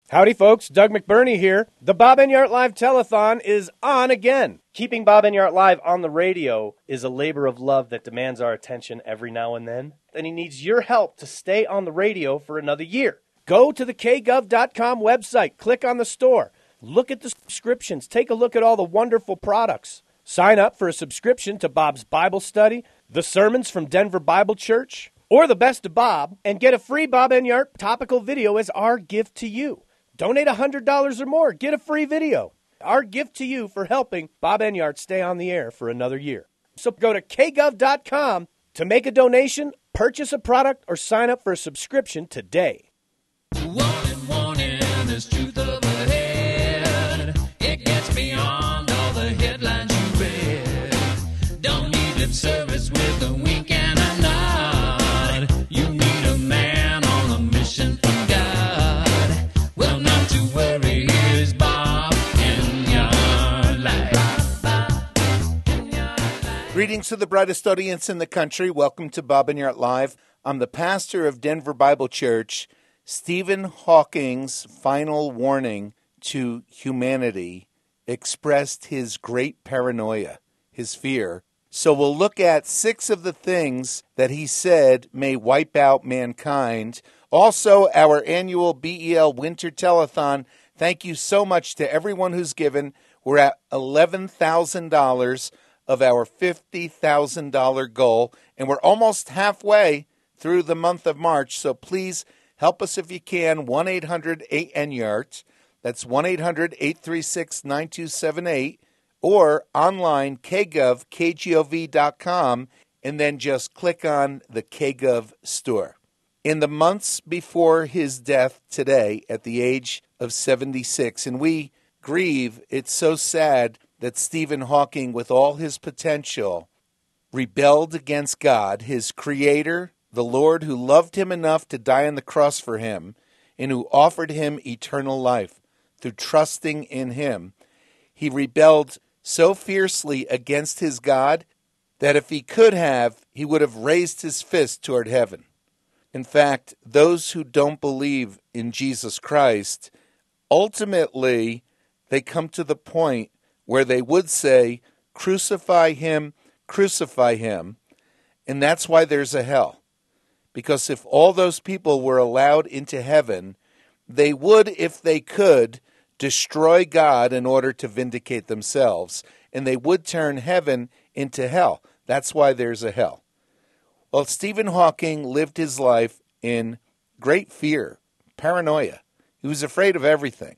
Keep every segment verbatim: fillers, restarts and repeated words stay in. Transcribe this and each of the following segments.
Howdy, folks. Doug McBurney here. The Bob Enyart Live Telethon is on again. Keeping Bob Enyart Live on the radio is a labor of love that demands our attention every now and then. And he needs your help to stay on the radio for another year. Go to the k gov dot com website, click on the store, look at the subscriptions, take a look at all the wonderful products. Sign up for a subscription to Bob's Bible Study, the sermons from Denver Bible Church, or the Best of Bob, and get a free Bob Enyart topical video as our gift to you. Donate one hundred dollars or more. Get a free video. Our gift to you for helping Bob Enyart stay on the air for another year. So go to k gov dot com to make a donation, purchase a product, or sign up for a subscription today. Warning, warning, there's truth up ahead. It gets beyond all the headlines you read. Don't need lip service with a wink and a nod. You need a man on a mission from God. Well, not to worry, here's Bob Enyart Live. Greetings to the brightest audience in the country. Welcome to Bob Enyart Live. I'm the pastor of Denver Bible Church. Stephen Hawking's final warning to humanity expressed his great paranoia, his fear. So we'll look at six of the things that he said may wipe out mankind. Also, our annual B E L Winter Telethon. Thank you so much to everyone who's given. We're at eleven thousand dollars of our fifty thousand dollars goal, and we're almost halfway through the month of March. So please help us if you can. one eight hundred eight N Y A R T. That's one eight hundred eight three six nine two seven eight. Or online, k gov, k gov dot com, and then just click on the KGov store. In the months before his death today, at the age of seventy-six, and we grieve, it's so sad that Stephen Hawking, with all his potential, rebelled against God, his creator, the Lord who loved him enough to die on the cross for him, and who offered him eternal life through trusting in him. He rebelled so fiercely against his God that if he could have, he would have raised his fist toward heaven. In fact, those who don't believe in Jesus Christ, ultimately, they come to the point where they would say, crucify him, crucify him, and that's why there's a hell. Because if all those people were allowed into heaven, they would, if they could, destroy God in order to vindicate themselves, and they would turn heaven into hell. That's why there's a hell. Well, Stephen Hawking lived his life in great fear, paranoia. He was afraid of everything.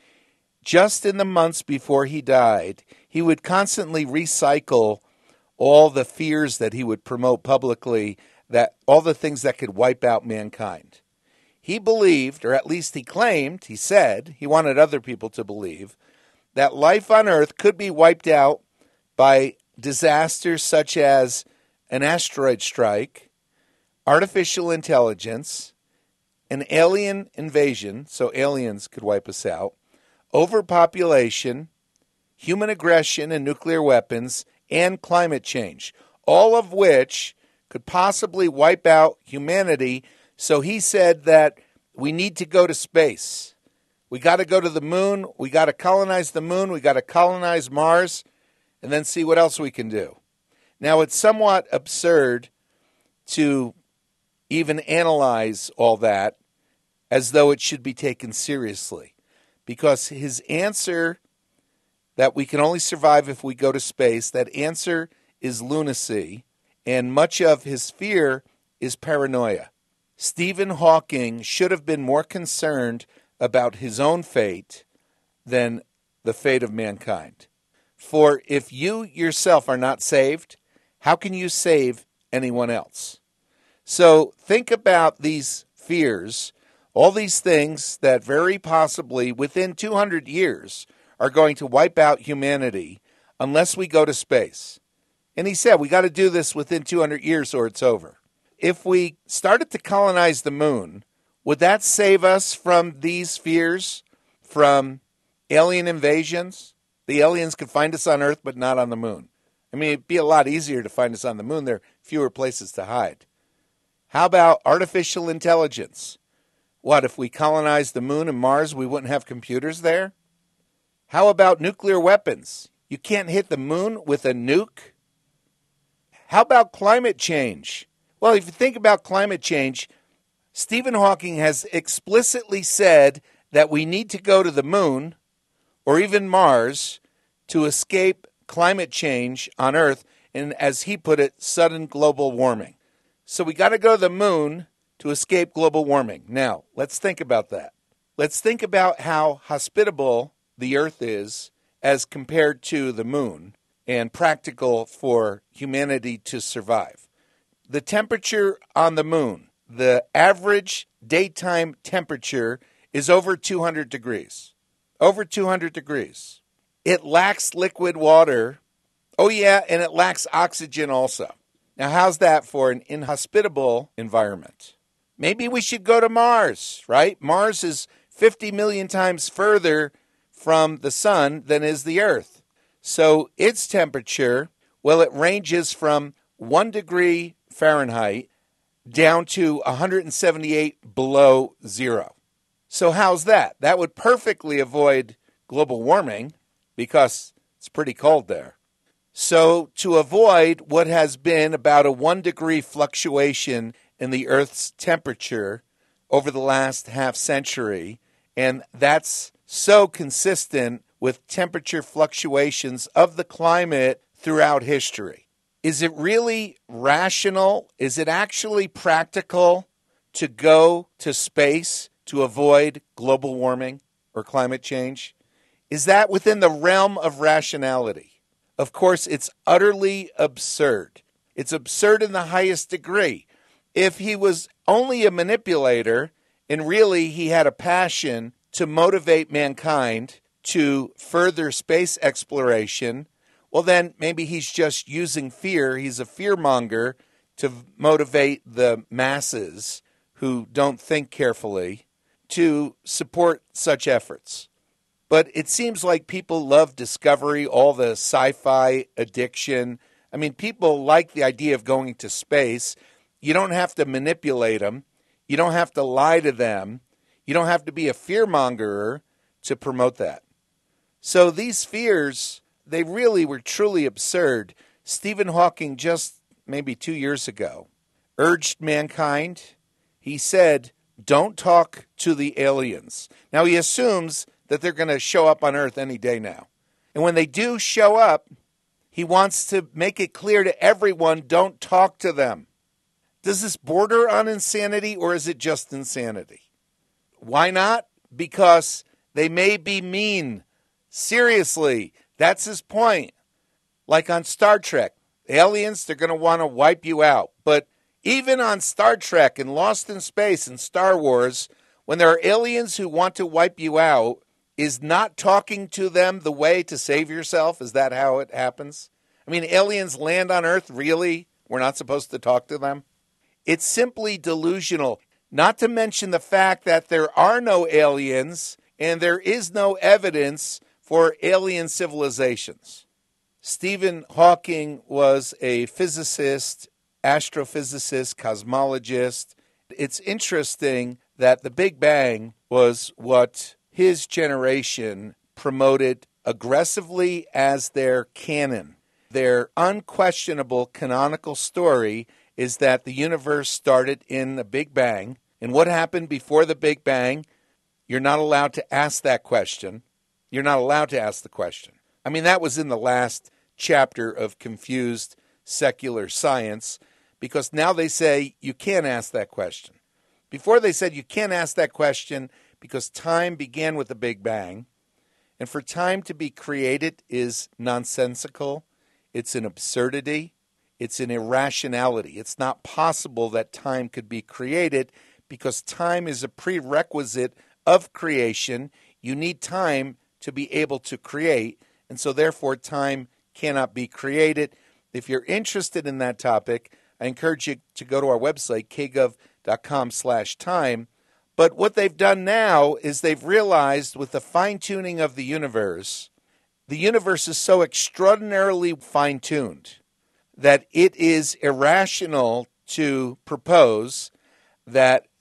Just in the months before he died, he would constantly recycle all the fears that he would promote publicly, that all the things that could wipe out mankind. He believed, or at least he claimed, he said, he wanted other people to believe, that life on Earth could be wiped out by disasters such as an asteroid strike, artificial intelligence, an alien invasion, so aliens could wipe us out, overpopulation, human aggression and nuclear weapons, and climate change, all of which could possibly wipe out humanity. So he said that we need to go to space. We got to go to the moon. We got to colonize the moon. We got to colonize Mars, and then see what else we can do. Now, it's somewhat absurd to even analyze all that as though it should be taken seriously, because his answer that we can only survive if we go to space, that answer is lunacy, and much of his fear is paranoia. Stephen Hawking should have been more concerned about his own fate than the fate of mankind. For if you yourself are not saved, how can you save anyone else? So think about these fears, all these things that very possibly within two hundred years are going to wipe out humanity unless we go to space. And he said we got to do this within two hundred years or it's over. If we started to colonize the moon, would that save us from these fears, from alien invasions? The aliens could find us on Earth but not on the moon. I mean, it'd be a lot easier to find us on the moon. There are fewer places to hide. How about artificial intelligence? What, if we colonized the moon and Mars, we wouldn't have computers there? How about nuclear weapons? You can't hit the moon with a nuke? How about climate change? Well, if you think about climate change, Stephen Hawking has explicitly said that we need to go to the moon or even Mars to escape climate change on Earth and, as he put it, sudden global warming. So we got to go to the moon to escape global warming. Now, let's think about that. Let's think about how hospitable the Earth is as compared to the moon and practical for humanity to survive. The temperature on the moon, the average daytime temperature is over two hundred degrees. Over two hundred degrees. It lacks liquid water. Oh, yeah, and it lacks oxygen also. Now, how's that for an inhospitable environment? Maybe we should go to Mars, right? Mars is fifty million times further from the sun than is the Earth. So its temperature, well, it ranges from one degree Fahrenheit down to one hundred seventy-eight below zero. So how's that? That would perfectly avoid global warming because it's pretty cold there. So to avoid what has been about a one degree fluctuation in the Earth's temperature over the last half century, and that's so consistent with temperature fluctuations of the climate throughout history. Is it really rational? Is it actually practical to go to space to avoid global warming or climate change? Is that within the realm of rationality? Of course, it's utterly absurd. It's absurd in the highest degree. If he was only a manipulator and really he had a passion to motivate mankind to further space exploration, well, then maybe he's just using fear. He's a fearmonger to motivate the masses who don't think carefully to support such efforts. But it seems like people love discovery, all the sci-fi addiction. I mean, people like the idea of going to space. You don't have to manipulate them. You don't have to lie to them. You don't have to be a fearmonger to promote that. So these fears, they really were truly absurd. Stephen Hawking, just maybe two years ago, urged mankind. He said, don't talk to the aliens. Now, he assumes that they're going to show up on Earth any day now. And when they do show up, he wants to make it clear to everyone, don't talk to them. Does this border on insanity, or is it just insanity? Why not? Because they may be mean. Seriously, that's his point. Like on Star Trek, aliens, they're going to want to wipe you out. But even on Star Trek and Lost in Space and Star Wars, when there are aliens who want to wipe you out, is not talking to them the way to save yourself? Is that how it happens? I mean, aliens land on Earth, really? We're not supposed to talk to them? It's simply delusional, not to mention the fact that there are no aliens and there is no evidence for alien civilizations. Stephen Hawking was a physicist, astrophysicist, cosmologist. It's interesting that the Big Bang was what his generation promoted aggressively as their canon. Their unquestionable canonical story is that the universe started in the Big Bang. And what happened before the Big Bang? You're not allowed to ask that question. You're not allowed to ask the question. I mean, that was in the last chapter of Confused Secular Science, because now they say you can't ask that question. Before they said you can't ask that question because time began with the Big Bang. And for time to be created is nonsensical. It's an absurdity. It's an irrationality. It's not possible that time could be created because time is a prerequisite of creation. You need time to be able to create, and so therefore time cannot be created. If you're interested in that topic, I encourage you to go to our website, kgov.com slash time. But what they've done now is they've realized with the fine-tuning of the universe, the universe is so extraordinarily fine-tuned that it is irrational to propose that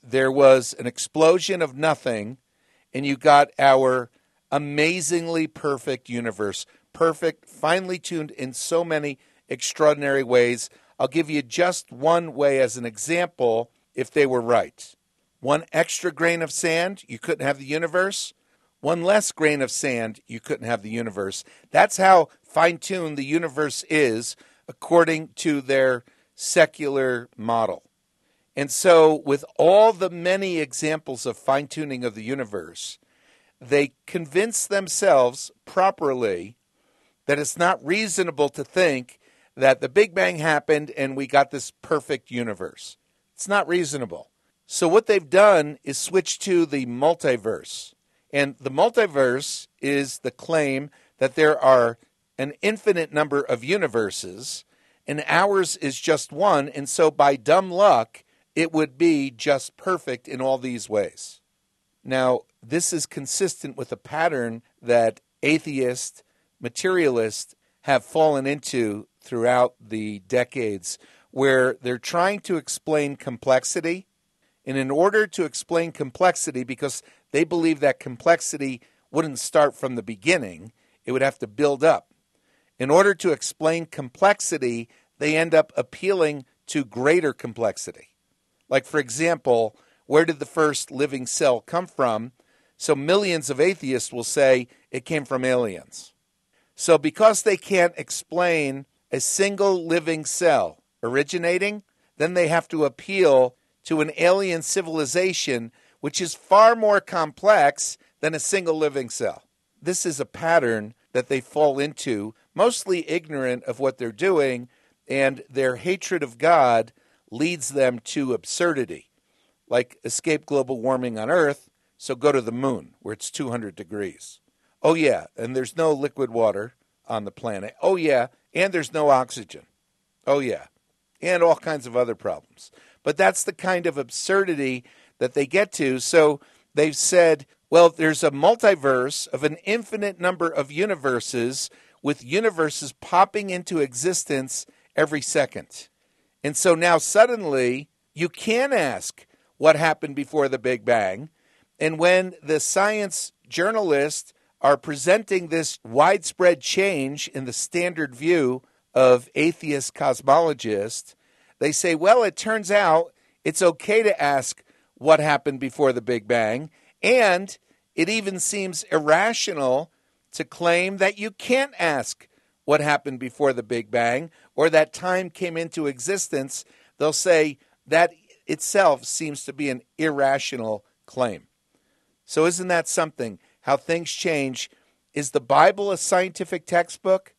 there was an explosion of nothing, and you got our amazingly perfect universe. Perfect, finely tuned in so many extraordinary ways. I'll give you just one way as an example if they were right. One extra grain of sand, you couldn't have the universe. One less grain of sand, you couldn't have the universe. That's how fine-tuned the universe is according to their secular model. And so with all the many examples of fine-tuning of the universe, they convince themselves properly that it's not reasonable to think that the Big Bang happened and we got this perfect universe. It's not reasonable. So what they've done is switch to the multiverse. And the multiverse is the claim that there are an infinite number of universes, and ours is just one, and so by dumb luck, it would be just perfect in all these ways. Now, this is consistent with a pattern that atheists, materialists have fallen into throughout the decades, where they're trying to explain complexity. And in order to explain complexity, because they believe that complexity wouldn't start from the beginning, it would have to build up. In order to explain complexity, they end up appealing to greater complexity. Like, for example, where did the first living cell come from? So millions of atheists will say it came from aliens. So because they can't explain a single living cell originating, then they have to appeal to an alien civilization, which is far more complex than a single living cell. This is a pattern that they fall into, mostly ignorant of what they're doing, and their hatred of God leads them to absurdity. Like, escape global warming on Earth, so go to the moon, where it's two hundred degrees. Oh yeah, and there's no liquid water on the planet. Oh yeah, and there's no oxygen. Oh yeah, and all kinds of other problems. But that's the kind of absurdity that they get to. So they've said, well, there's a multiverse of an infinite number of universes, with universes popping into existence every second. And so now suddenly you can ask what happened before the Big Bang. And when the science journalists are presenting this widespread change in the standard view of atheist cosmologists, they say, well, it turns out it's okay to ask what happened before the Big Bang, and it even seems irrational to claim that you can't ask what happened before the Big Bang or that time came into existence. They'll say that itself seems to be an irrational claim. So isn't that something, how things change? Is the Bible a scientific textbook?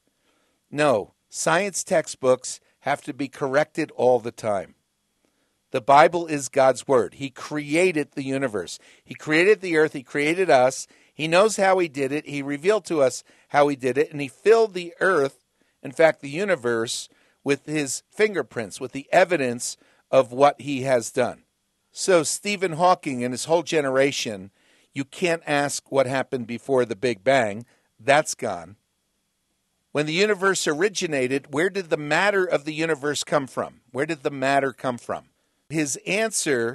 No, science textbooks have to be corrected all the time. The Bible is God's word. He created the universe. He created the earth. He created us. He knows how he did it. He revealed to us how he did it. And he filled the earth, in fact, the universe, with his fingerprints, with the evidence of what he has done. So Stephen Hawking and his whole generation, you can't ask what happened before the Big Bang. That's gone. When the universe originated, where did the matter of the universe come from? Where did the matter come from? His answer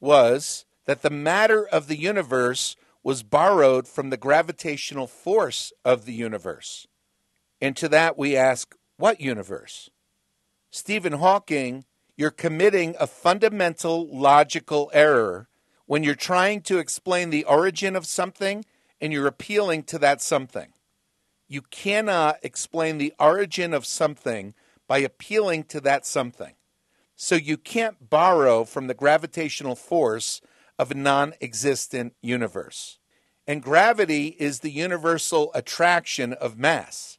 was that the matter of the universe was borrowed from the gravitational force of the universe. And to that we ask, what universe? Stephen Hawking, you're committing a fundamental logical error when you're trying to explain the origin of something and you're appealing to that something. You cannot explain the origin of something by appealing to that something. So you can't borrow from the gravitational force of a non-existent universe. And gravity is the universal attraction of mass.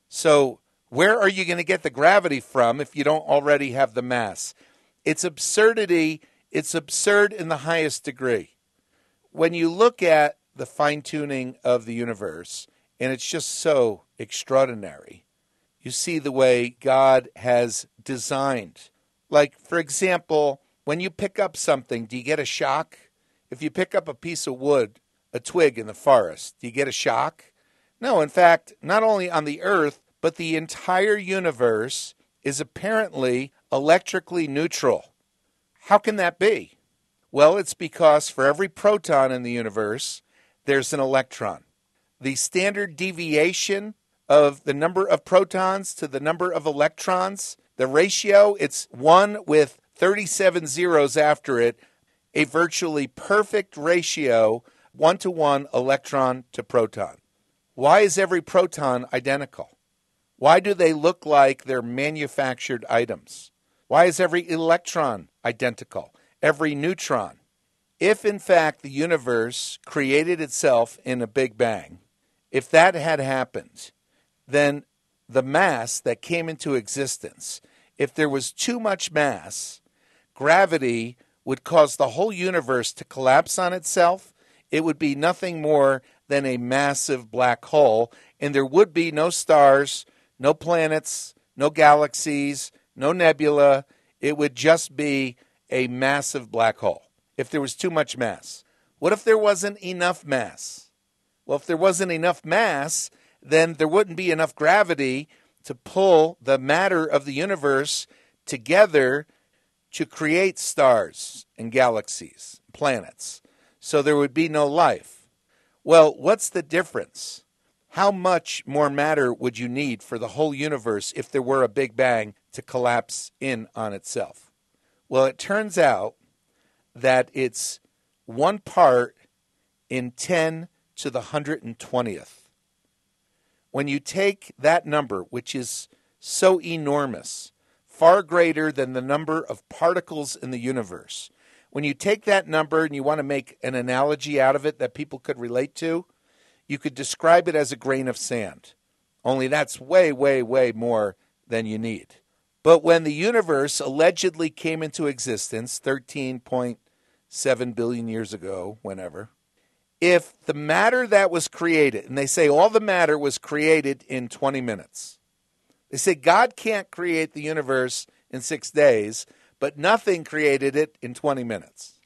So where are you going to get the gravity from if you don't already have the mass? It's absurdity. It's absurd in the highest degree. When you look at the fine-tuning of the universe, and it's just so extraordinary, you see the way God has designed. Like, for example, when you pick up something, do you get a shock? If you pick up a piece of wood, a twig in the forest, do you get a shock? No, in fact, not only on the earth, but the entire universe is apparently electrically neutral. How can that be? Well, it's because for every proton in the universe, there's an electron. The standard deviation of the number of protons to the number of electrons, the ratio, it's one with thirty-seven zeros after it, a virtually perfect ratio, one to one electron to proton. Why is every proton identical? Why do they look like they're manufactured items? Why is every electron identical? Every neutron? If, in fact, the universe created itself in a Big Bang, if that had happened, then the mass that came into existence, if there was too much mass, gravity would cause the whole universe to collapse on itself. It would be nothing more than a massive black hole, and there would be no stars, no planets, no galaxies, no nebula. It would just be a massive black hole if there was too much mass. What if there wasn't enough mass? Well, if there wasn't enough mass, then there wouldn't be enough gravity to pull the matter of the universe together to create stars and galaxies, planets. So there would be no life. Well, what's the difference? How much more matter would you need for the whole universe if there were a Big Bang to collapse in on itself? Well, it turns out that it's one part in ten to the one hundred twentieth. When you take that number, which is so enormous, far greater than the number of particles in the universe, when you take that number and you want to make an analogy out of it that people could relate to, you could describe it as a grain of sand. Only that's way, way, way more than you need. But when the universe allegedly came into existence thirteen point seven billion years ago, whenever, if the matter that was created, and they say all the matter was created in twenty minutes. They say God can't create the universe in six days, but nothing created it in twenty minutes.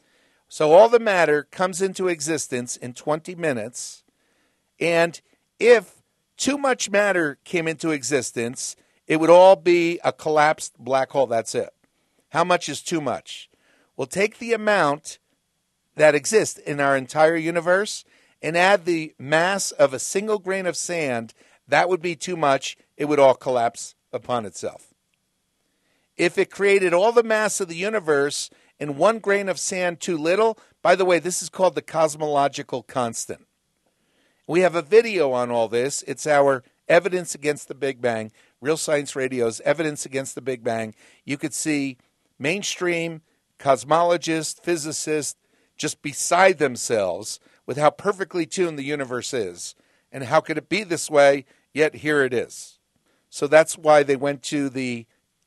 So all the matter comes into existence in twenty minutes, and if too much matter came into existence, it would all be a collapsed black hole. That's it. How much is too much? Well, take the amount that exists in our entire universe and add the mass of a single grain of sand. That would be too much. It would all collapse upon itself. If it created all the mass of the universe and one grain of sand too little, by the way, this is called the cosmological constant. We have a video on all this. It's our Evidence Against the Big Bang, Real Science Radio's Evidence Against the Big Bang. You could see mainstream cosmologists, physicists, just beside themselves with how perfectly tuned the universe is. And how could it be this way, yet here it is. So that's why they went to the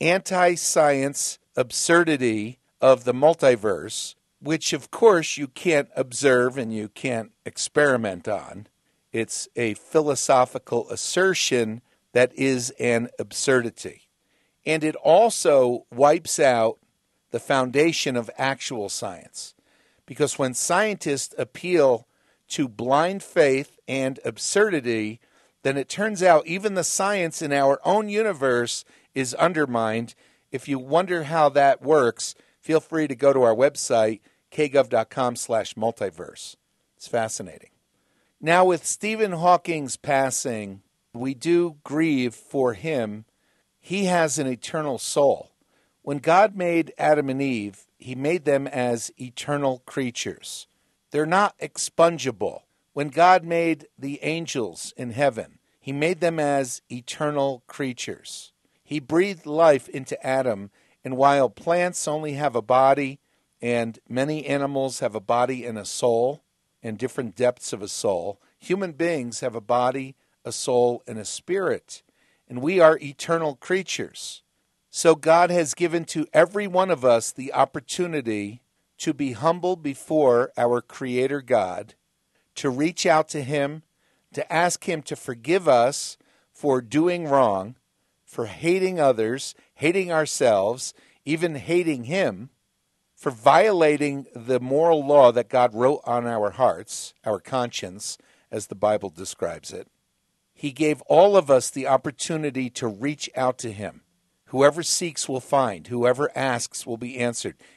anti-science absurdity of the multiverse, which of course you can't observe and you can't experiment on. It's a philosophical assertion that is an absurdity. And it also wipes out the foundation of actual science. Because when scientists appeal to blind faith and absurdity, then it turns out even the science in our own universe is undermined. If you wonder how that works, feel free to go to our website, kgov.com slash multiverse. It's fascinating. Now, with Stephen Hawking's passing, we do grieve for him. He has an eternal soul. When God made Adam and Eve, he made them as eternal creatures. They're not expungible. When God made the angels in heaven, he made them as eternal creatures. He breathed life into Adam, and while plants only have a body, and many animals have a body and a soul, and different depths of a soul, human beings have a body, a soul, and a spirit, and we are eternal creatures. So God has given to every one of us the opportunity to be humble before our Creator God, to reach out to him, to ask him to forgive us for doing wrong, for hating others, hating ourselves, even hating him, for violating the moral law that God wrote on our hearts, our conscience, as the Bible describes it. He gave all of us the opportunity to reach out to him. Whoever seeks will find. Whoever asks will be answered.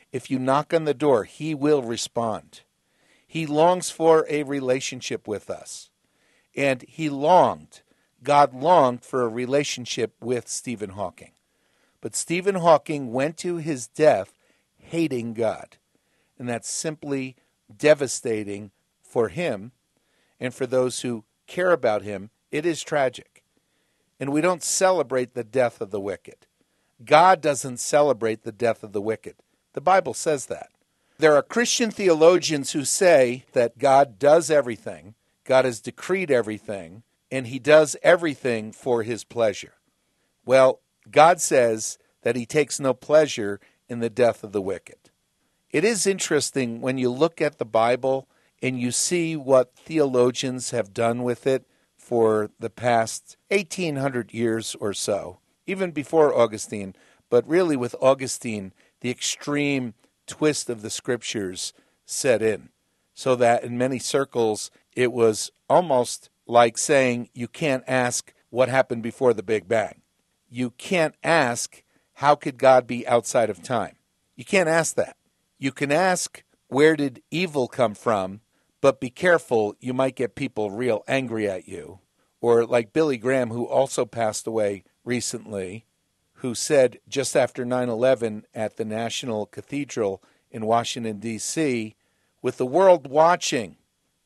If you knock on the door, he will respond. He longs for a relationship with us. And he longed, God longed for a relationship with Stephen Hawking. But Stephen Hawking went to his death hating God. And that's simply devastating for him and for those who care about him. It is tragic. And we don't celebrate the death of the wicked. God doesn't celebrate the death of the wicked. The Bible says that. There are Christian theologians who say that God does everything, God has decreed everything, and he does everything for his pleasure. Well, God says that he takes no pleasure in the death of the wicked. It is interesting when you look at the Bible and you see what theologians have done with it for the past eighteen hundred years or so, even before Augustine, but really with Augustine, the extreme twist of the scriptures set in, so that in many circles it was almost like saying you can't ask what happened before the Big Bang. You can't ask how could God be outside of time. You can't ask that. You can ask where did evil come from, but be careful, you might get people real angry at you. Or like Billy Graham, who also passed away recently, who said just after nine eleven at the National Cathedral in Washington, D C, with the world watching,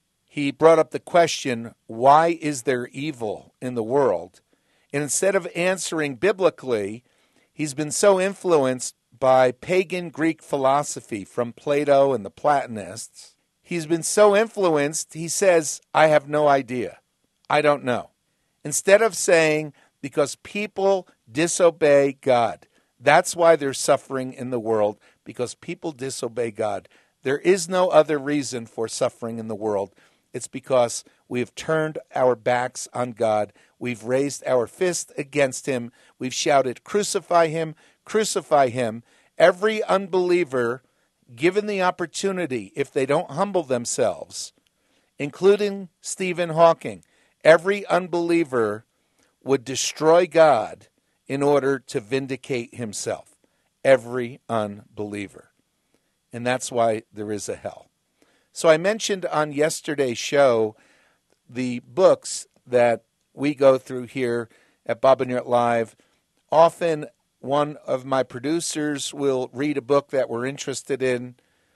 he brought up the question, why is there evil in the world? And instead of answering biblically, he's been so influenced by pagan Greek philosophy from Plato and the Platonists. He's been so influenced, he says, I have no idea. I don't know. Instead of saying, because people disobey God, that's why there's suffering in the world, because people disobey God. There is no other reason for suffering in the world. It's because we have turned our backs on God. We've raised our fist against him. We've shouted, crucify him, crucify him. Every unbeliever, given the opportunity, if they don't humble themselves, including Stephen Hawking, every unbeliever would destroy God in order to vindicate himself. Every unbeliever. And that's why there is a hell. So I mentioned on yesterday's show the books that we go through here at Bob and Yurt Live. Often one of my producers will read a book that we're interested in.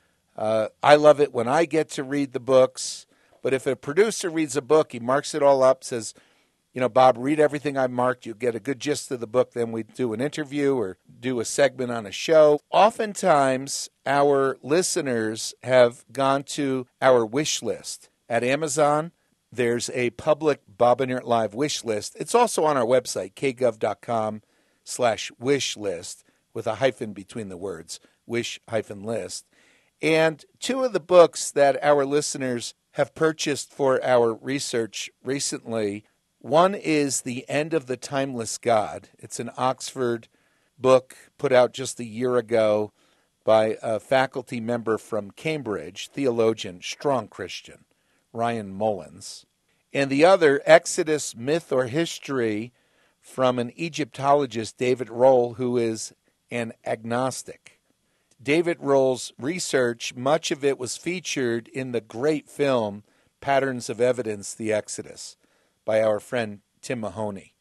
Uh, I love it when I get to read the books. But if a producer reads a book, he marks it all up, says, you know, Bob, read everything I marked. You get a good gist of the book. Then we do an interview or do a segment on a show. Oftentimes, our listeners have gone to our wish list. At Amazon, there's a public Bob and Yurt Live wish list. It's also on our website, kgov.com slash wish list, with a hyphen between the words, wish hyphen list. And two of the books that our listeners have purchased for our research recently, one is The End of the Timeless God. It's an Oxford book put out just a year ago by a faculty member from Cambridge, theologian, strong Christian, Ryan Mullins. And the other, Exodus, Myth or History, from an Egyptologist, David Rohl, who is an agnostic. David Rohl's research, much of it was featured in the great film Patterns of Evidence, The Exodus, by our friend Tim Mahoney.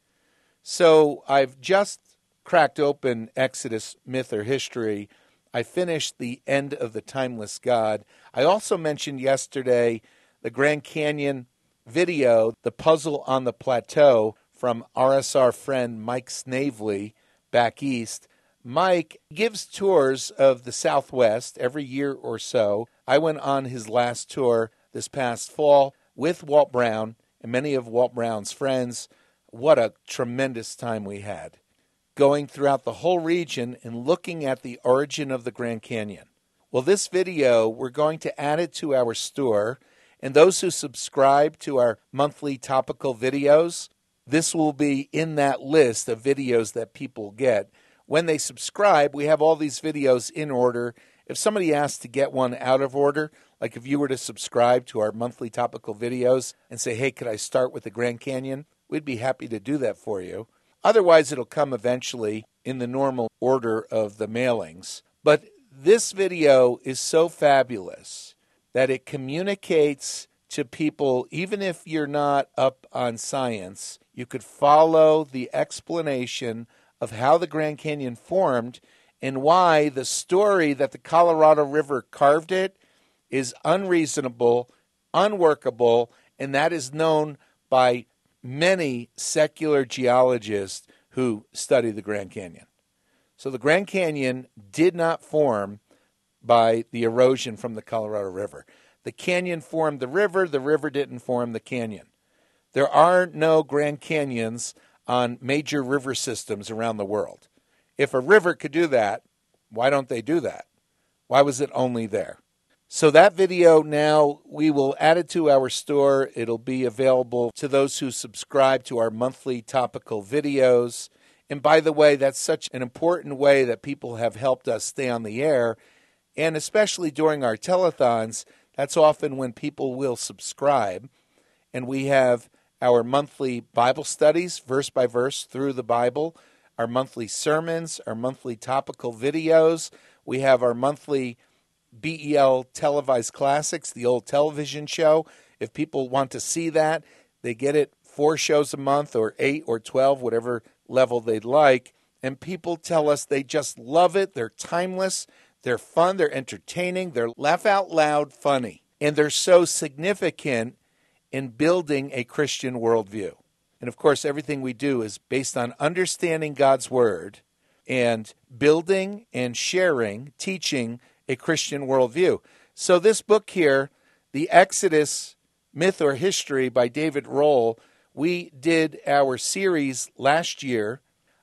So I've just cracked open Exodus, Myth or History. I finished The End of the Timeless God. I also mentioned yesterday the Grand Canyon video, The Puzzle on the Plateau, from R S R friend Mike Snavely back east. Mike gives tours of the Southwest every year or so. I went on his last tour this past fall with Walt Brown and many of Walt Brown's friends. What a tremendous time we had, going throughout the whole region and looking at the origin of the Grand Canyon. Well, this video, we're going to add it to our store, and those who subscribe to our monthly topical videos, this will be in that list of videos that people get. When they subscribe, we have all these videos in order. If somebody asks to get one out of order, like if you were to subscribe to our monthly topical videos and say, hey, could I start with the Grand Canyon? We'd be happy to do that for you. Otherwise, it'll come eventually in the normal order of the mailings. But This video is so fabulous that it communicates to people, even if you're not up on science, you could follow the explanation of how the Grand Canyon formed and why the story that the Colorado River carved it is unreasonable, unworkable, and that is known by many secular geologists who study the Grand Canyon. So the Grand Canyon did not form by the erosion from the Colorado River. The canyon formed the river, the river didn't form the canyon. There are no Grand Canyons on major river systems around the world. If a river could do that, why don't they do that? Why was it only there? So that video now, we will add it to our store. It'll be available to those who subscribe to our monthly topical videos. And by the way, that's such an important way that people have helped us stay on the air. And especially during our telethons, that's often when people will subscribe. And we have our monthly Bible studies, verse by verse, through the Bible, our monthly sermons, our monthly topical videos. We have our monthly B E L televised classics, the old television show. If people want to see that, they get it four shows a month or eight or twelve, whatever level they'd like. And people tell us they just love it. They're timeless. They're fun. They're entertaining. They're laugh out loud funny. And they're so significant in building a Christian worldview. And of course, everything we do is based on understanding God's word and building and sharing, teaching a Christian worldview. So this book here, The Exodus, Myth or History by David Rohl, we did our series last year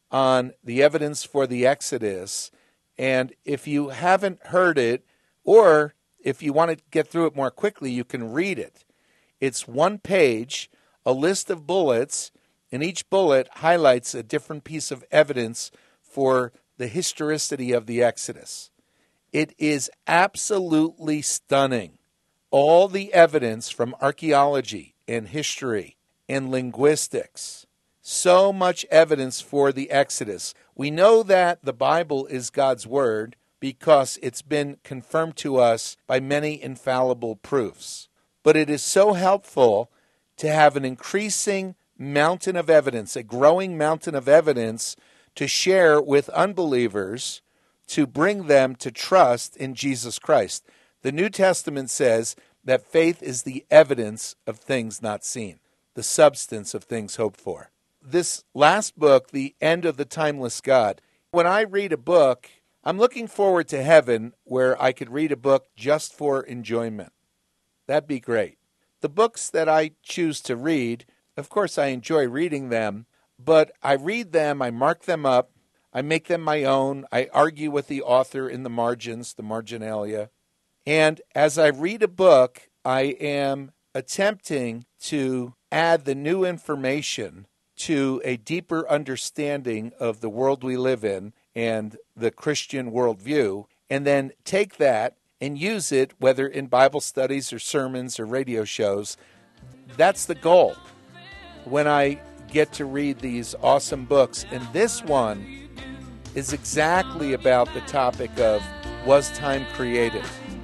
on the evidence for the Exodus. And if you haven't heard it, or if you want to get through it more quickly, you can read it. It's one page, a list of bullets, and each bullet highlights a different piece of evidence for the historicity of the Exodus. It is absolutely stunning. All the evidence from archaeology and history and linguistics. So much evidence for the Exodus. We know that the Bible is God's word because it's been confirmed to us by many infallible proofs. But it is so helpful to have an increasing mountain of evidence, a growing mountain of evidence to share with unbelievers to bring them to trust in Jesus Christ. The New Testament says that faith is the evidence of things not seen, the substance of things hoped for. This last book, The End of the Timeless God, when I read a book, I'm looking forward to heaven where I could read a book just for enjoyment. That'd be great. The books that I choose to read, of course I enjoy reading them, but I read them, I mark them up, I make them my own, I argue with the author in the margins, the marginalia. And as I read a book, I am attempting to add the new information to a deeper understanding of the world we live in and the Christian worldview, and then take that and use it, whether in Bible studies or sermons or radio shows. That's the goal when I get to read these awesome books. And this one is exactly about the topic of, was time created?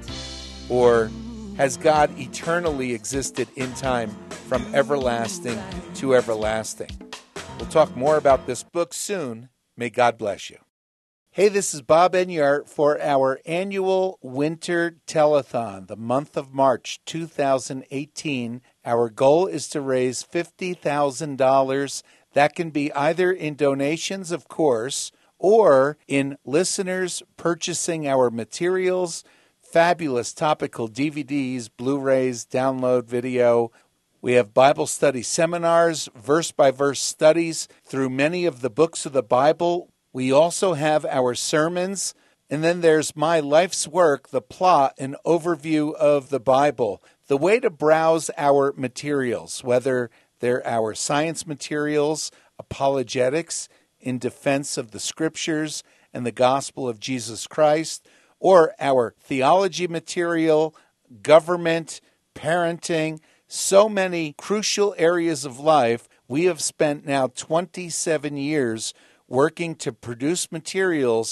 Or has God eternally existed in time from everlasting to everlasting? We'll talk more about this book soon. May God bless you. Hey, this is Bob Enyart for our annual Winter Telethon, the month of March two thousand eighteen. Our goal is to raise fifty thousand dollars. That can be either in donations, of course, or in listeners purchasing our materials, fabulous topical D V Ds, Blu-rays, download video. We have Bible study seminars, verse-by-verse studies through many of the books of the Bible. We also have our sermons, and then there's my life's work, the plot and overview of the Bible. The way to browse our materials, whether they're our science materials, apologetics in defense of the Scriptures and the gospel of Jesus Christ, or our theology material, government, parenting, so many crucial areas of life. We have spent now twenty-seven years working to produce materials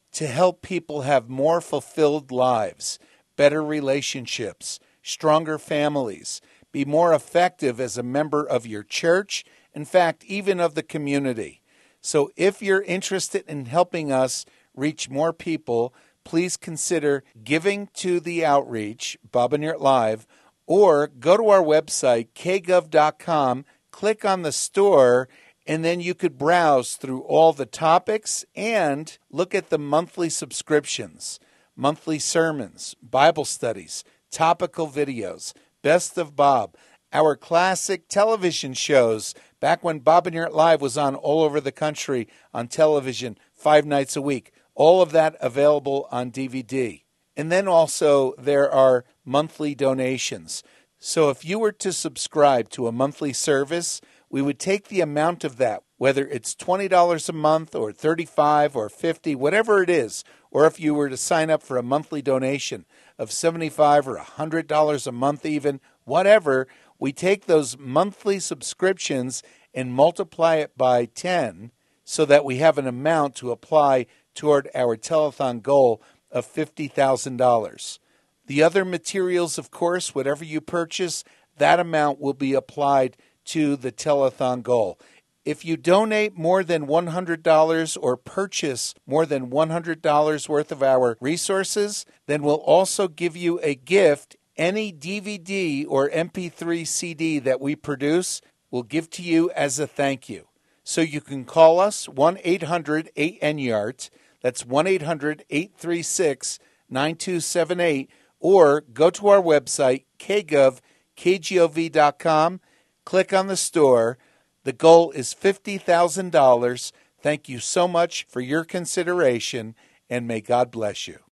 to help people have more fulfilled lives, better relationships, stronger families, be more effective as a member of your church, in fact, even of the community. So if you're interested in helping us reach more people, please consider giving to the outreach, Bob and Yurt Live, or go to our website, k gov dot com, click on the store, and then you could browse through all the topics and look at the monthly subscriptions, monthly sermons, Bible studies, topical videos, Best of Bob, our classic television shows, back when Bob and Yurt Live was on all over the country on television five nights a week. All of that available on D V D. And then also there are monthly donations. So if you were to subscribe to a monthly service, we would take the amount of that, whether it's twenty dollars a month or thirty-five dollars or fifty dollars, whatever it is, or if you were to sign up for a monthly donation of seventy-five dollars or one hundred dollars a month even, whatever, we take those monthly subscriptions and multiply it by ten so that we have an amount to apply toward our telethon goal of fifty thousand dollars. The other materials, of course, whatever you purchase, that amount will be applied to the telethon goal. If you donate more than one hundred dollars or purchase more than one hundred dollars worth of our resources, then we'll also give you a gift. Any D V D or M P three C D that we produce, we'll give to you as a thank you. So you can call us, one eight hundred eight N Y A R T. That's one eight hundred eight three six nine two seven eight. Or go to our website, k gov dot com. Click on the store. The goal is fifty thousand dollars. Thank you so much for your consideration, and may God bless you.